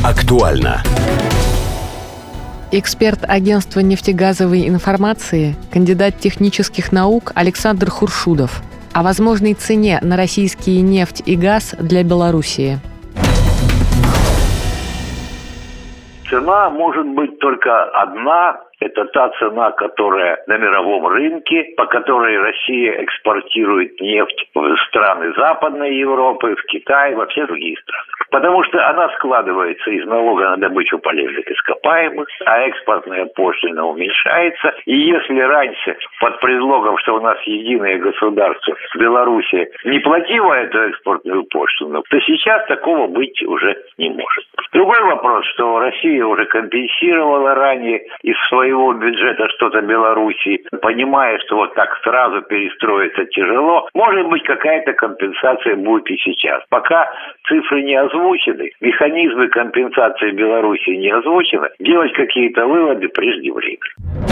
Актуально. Эксперт агентства нефтегазовой информации, кандидат технических наук Александр Хуршудов о возможной цене на российские нефть и газ для Белоруссии. Цена может быть только одна. Это та цена, которая на мировом рынке, по которой Россия экспортирует нефть в страны Западной Европы, в Китай, во все другие страны. Потому что она складывается из налога на добычу полезных ископаемых, а экспортная пошлина уменьшается. И если раньше под предлогом, что у нас единое государство, Белоруссия не платила эту экспортную пошлину, то сейчас такого быть уже не может. Другой вопрос, что Россия уже компенсировала ранее из своего бюджета что-то Белоруссии, понимая, что вот так сразу перестроиться тяжело. Может быть, какая-то компенсация будет и сейчас. Пока цифры не озвучены, механизмы компенсации Белоруссии не озвучены, делать какие-то выводы преждевременно.